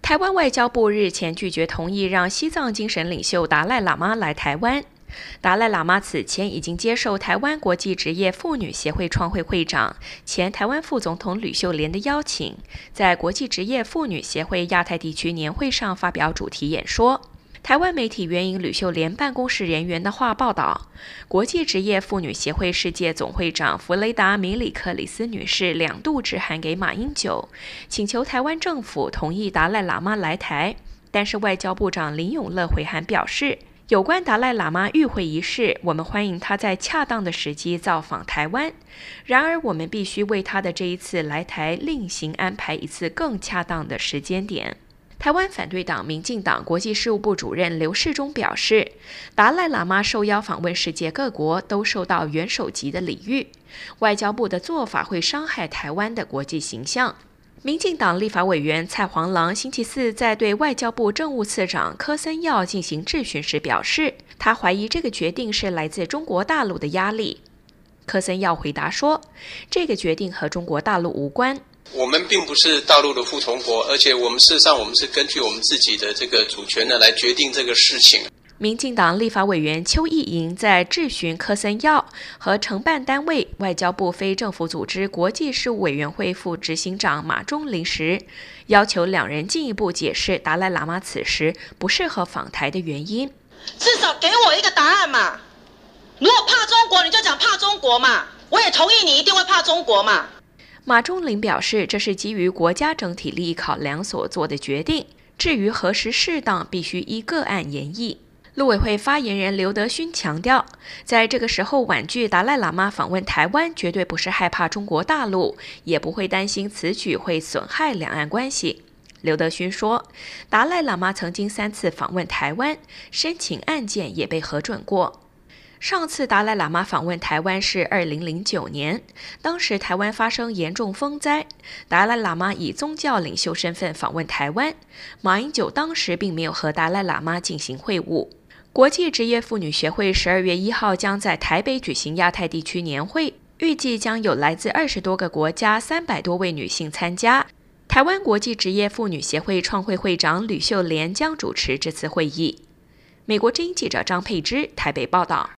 台湾外交部日前拒绝同意让西藏精神领袖达赖喇嘛来台湾。达赖喇嘛此前已经接受台湾国际职业妇女协会创会会长、前台湾副总统吕秀莲的邀请，在国际职业妇女协会亚太地区年会上发表主题演说。台湾媒体援引吕秀莲办公室人员的话报道，国际职业妇女协会世界总会长弗雷达·米里克里斯女士2度致函给马英九，请求台湾政府同意达赖喇嘛来台，但是外交部长林永乐回函表示，有关达赖喇嘛与会一事，我们欢迎他在恰当的时机造访台湾，然而我们必须为他的这一次来台另行安排一次更恰当的时间点。台湾反对党民进党国际事务部主任刘世忠表示，达赖喇嘛受邀访问世界各国都受到元首级的礼遇，外交部的做法会伤害台湾的国际形象。民进党立法委员蔡黄郎星期四在对外交部政务次长柯森耀进行质询时表示，他怀疑这个决定是来自中国大陆的压力。柯森耀回答说，这个决定和中国大陆无关。 我们并不是大陆的附从国，而且我们事实上是根据我们自己的这个主权呢来决定这个事情。 民进党立法委员邱意莹在质询柯森耀和承办单位外交部非政府组织国际事务委员会副执行长马忠麟时，要求两人进一步解释达赖喇嘛此时不适合访台的原因。 至少给我一个答案嘛！如果怕中国，你就讲怕中国嘛！我也同意你一定会怕中国嘛！ 马忠麟表示，这是基于国家整体利益考量所做的决定，至于何时适当，必须依个案研议。陆委会发言人刘德勋强调，在这个时候婉拒达赖喇嘛访问台湾，绝对不是害怕中国大陆，也不会担心此举会损害两岸关系。刘德勋说，达赖喇嘛曾经3次访问台湾，申请案件也被核准过。上次达赖喇嘛访问台湾是2009年，当时台湾发生严重风灾，达赖喇嘛以宗教领袖身份访问台湾，马英九当时并没有和达赖喇嘛进行会晤。国际职业妇女协会12月1号将在台北举行亚太地区年会，预计将有来自20多个国家300多位女性参加。台湾国际职业妇女协会创会会长吕秀莲将主持这次会议。美国之音记者张佩芝台北报道。